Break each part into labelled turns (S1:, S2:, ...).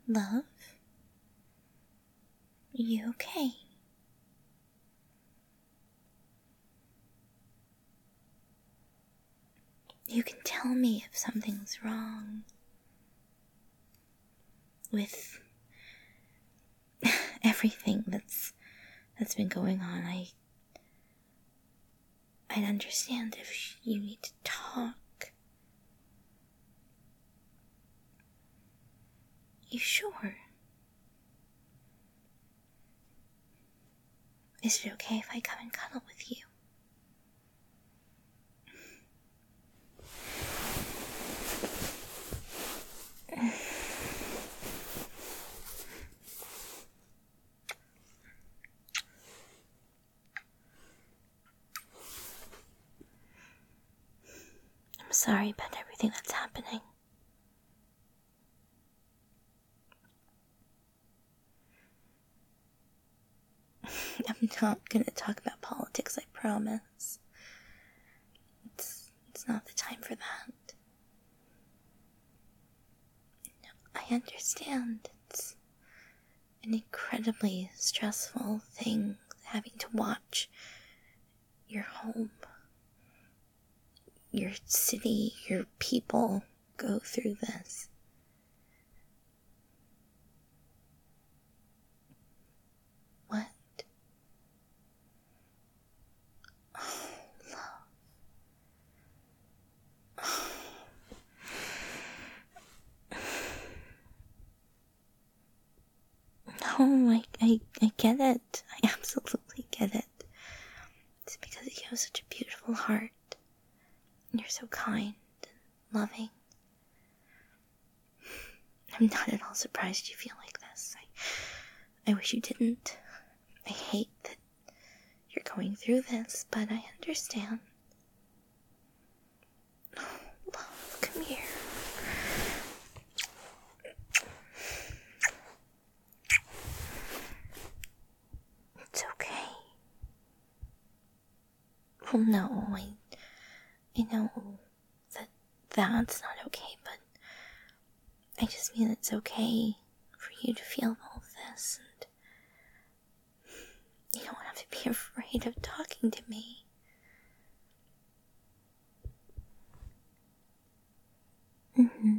S1: Love? Are you okay? You can tell me if something's wrong with everything that's been going on. I'd understand if you need to talk. You sure? Is it okay if I come and cuddle with you? I'm sorry about everything that's happening. I'm not gonna talk about politics, I promise. It's not the time for that. I understand. It's an incredibly stressful thing having to watch your home, your city, your people go through this. What? Oh, love. No, I get it. I absolutely get it. It's because you have such a beautiful heart. And you're so kind and loving. I'm not at all surprised you feel like this. I wish you didn't. I hate that you're going through this, but I understand. Oh, love, come here. It's okay. Well, no, I know that's not okay, but I just mean it's okay for you to feel all of this, and you don't have to be afraid of talking to me. Mm-hmm.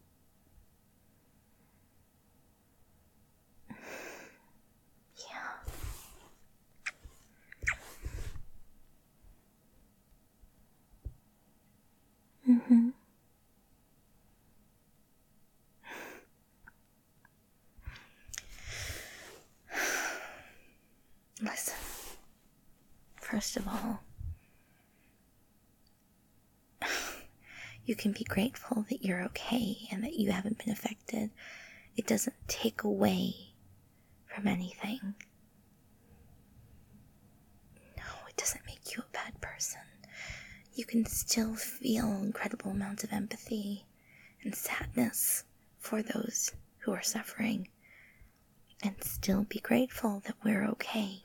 S1: Yeah. Mm-hmm. Listen, first of all, you can be grateful that you're okay and that you haven't been affected. It doesn't take away from anything. No, it doesn't make you a bad person. You can still feel incredible amounts of empathy and sadness for those who are suffering and still be grateful that we're okay.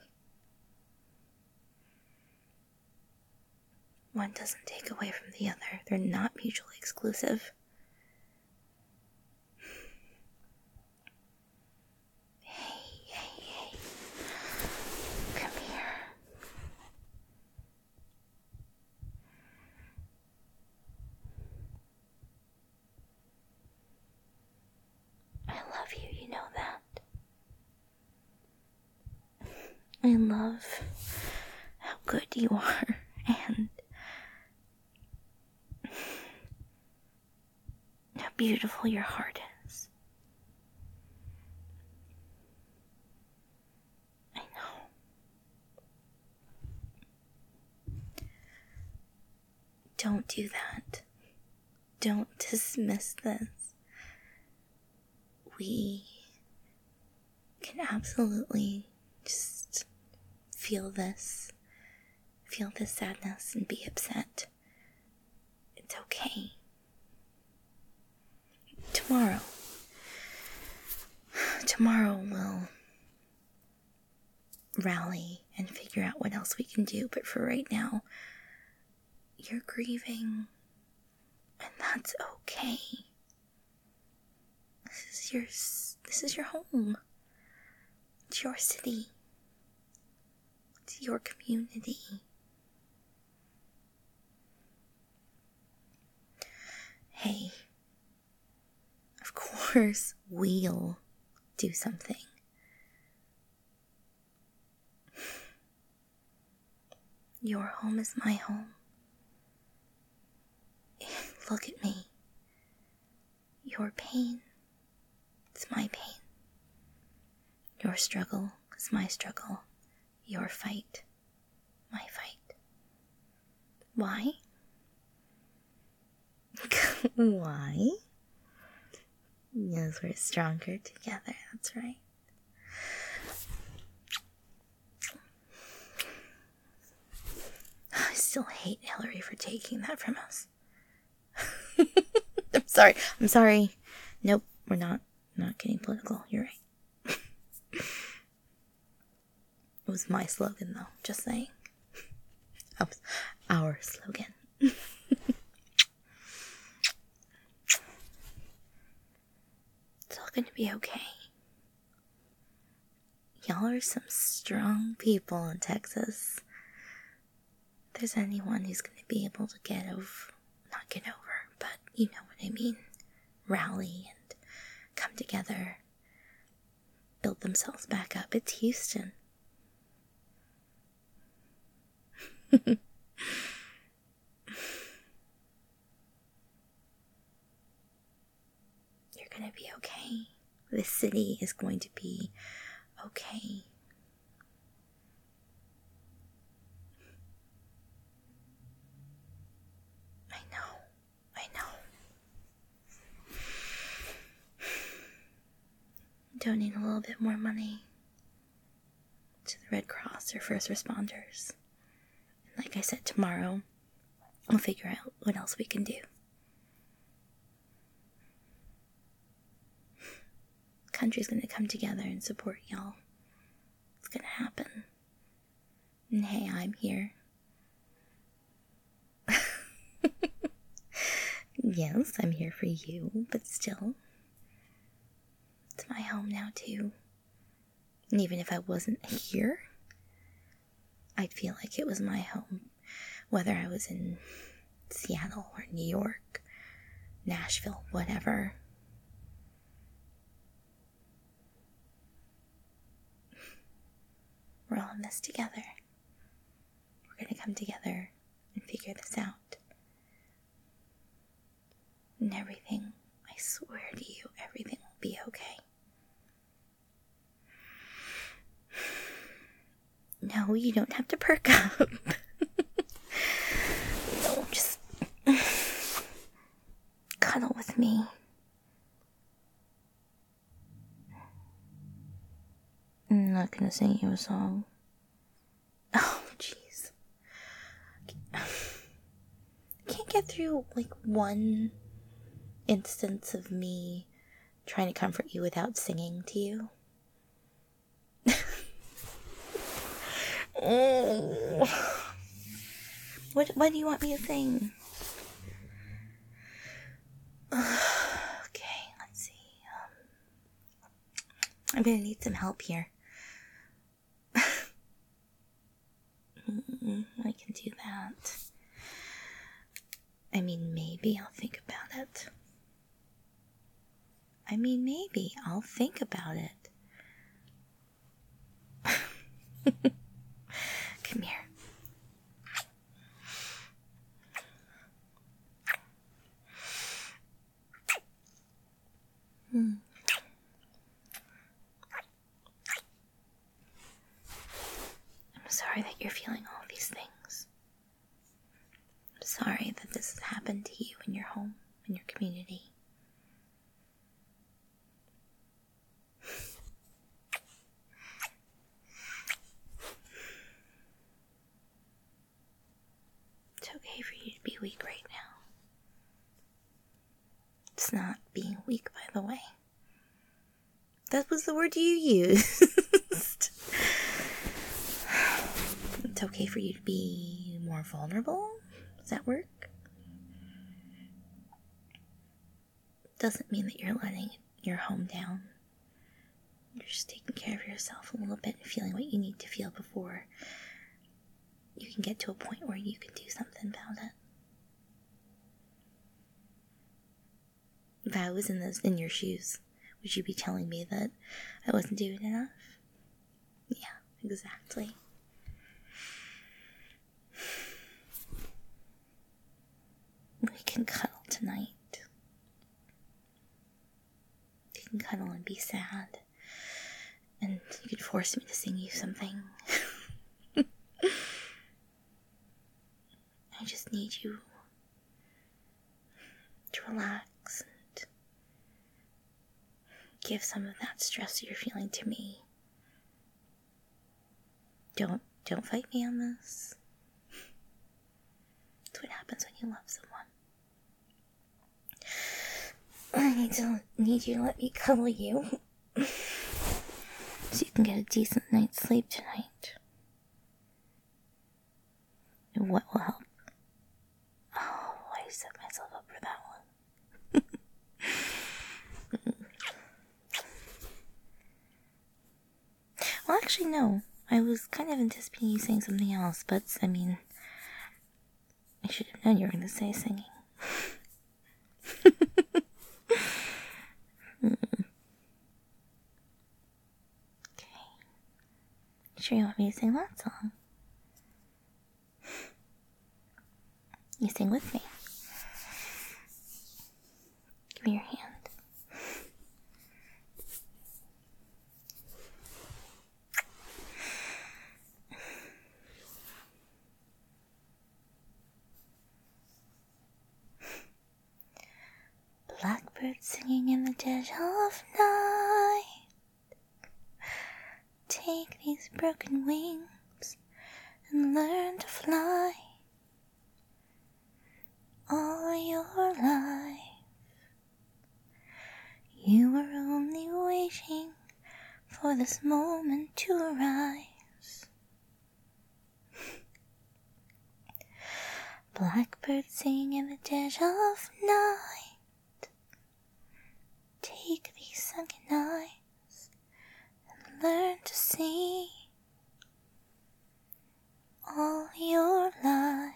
S1: One doesn't take away from the other. They're not mutually exclusive. Hey. Come here. I love you, you know that. I love how good you are and how beautiful your heart is. I know. Don't do that. Don't dismiss this. We can absolutely just feel this sadness and be upset. It's okay. Tomorrow we'll rally and figure out what else we can do, but for right now, you're grieving, and that's okay. This This is your home. It's your city. It's your community. Hey, of course we'll do something. Your home is my home. Look at me. Your pain is my pain. Your struggle is my struggle. Your fight, my fight. Why? Why? Because we're stronger together, that's right. I still hate Hillary for taking that from us. I'm sorry. Nope, we're not getting political. You're right. It was my slogan, though. Just saying. That was our slogan. It's all going to be okay. Y'all are some strong people in Texas. If there's anyone who's going to be able to not get over, but you know what I mean, rally and come together, build themselves back up, it's Houston. You're gonna be okay. This city is going to be okay. I know. Donate a little bit more money to the Red Cross or first responders. And like I said, tomorrow we'll figure out what else we can do. The country's gonna come together and support y'all. It's gonna happen. And hey, I'm here. Yes, I'm here for you, but still, it's my home now too. And even if I wasn't here, I'd feel like it was my home, whether I was in Seattle or New York, Nashville, whatever. We're all in this together. We're gonna come together and figure this out. And everything, I swear to you, everything will be okay. No, you don't have to perk up. No, just cuddle with me. I'm not gonna sing you a song. Oh, jeez. I can't get through, like, one instance of me trying to comfort you without singing to you. Oh. What do you want me to sing? Okay, let's see. I'm gonna need some help here. I can do that. I mean, maybe I'll think about it. Come here. I'm sorry that you're feeling all these things. I'm sorry that this has happened to you in your home, in your community. It's okay for you to be weak right now. It's not being weak, by the way. That was the word you used. It's okay for you to be more vulnerable. Does that work? Doesn't mean that you're letting your home down. just taking care of yourself a little bit and feeling what you need to feel before you can get to a point where you can do something about it. If I was in your shoes, would you be telling me that I wasn't doing enough? Yeah, exactly. We can cuddle tonight. We can cuddle and be sad. And you could force me to sing you something. I just need you to relax and give some of that stress you're feeling to me. Don't fight me on this. That's what happens when you love someone. I need you to let me cuddle you so you can get a decent night's sleep tonight. And what will help? Oh, I set myself up for that one. Well, actually, no. I was kind of anticipating you saying something else, but, I mean, I should have known you were going to say singing. Okay. Sure you want me to sing that song? You sing with me. Give me your hand. Blackbird singing in the dead of night. Take these broken wings and learn to fly. All your life you were only waiting for this moment to arise. Blackbird singing in the dead of night. Take these sunken eyes and learn to see. All your life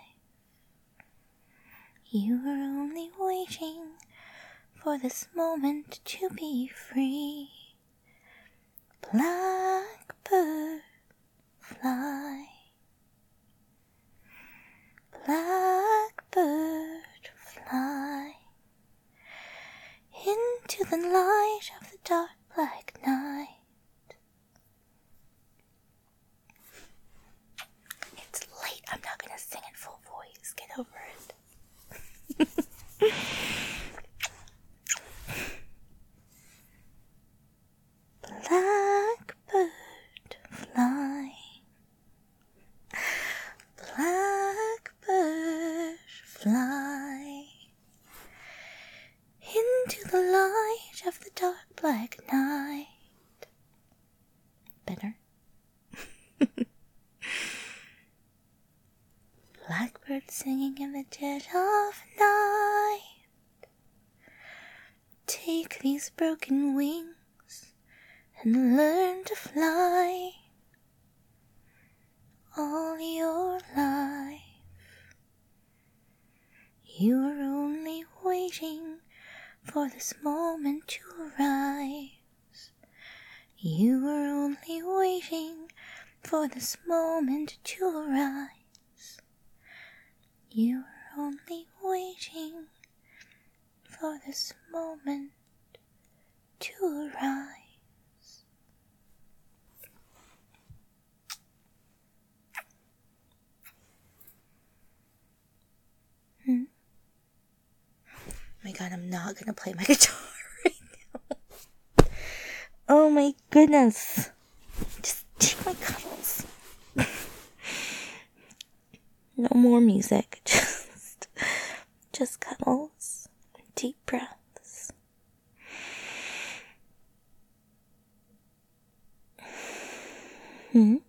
S1: you were only waiting for this moment to be free. Blackbird, fly. Blackbird, fly into the light of the dark black night. It's late. I'm not gonna sing in full voice. Get over it. Blackbird, fly. Blackbird, fly into the light of the dark black night. Better? Blackbird singing in the dead of night. Take these broken wings and learn to fly. All your life you were only waiting for this moment to arise. You were only waiting for this moment to arise. You were only waiting for this moment to arise. Oh my god, I'm not gonna play my guitar right now. Oh my goodness. Just take my cuddles. No more music. Just cuddles. Deep breaths. Hmm?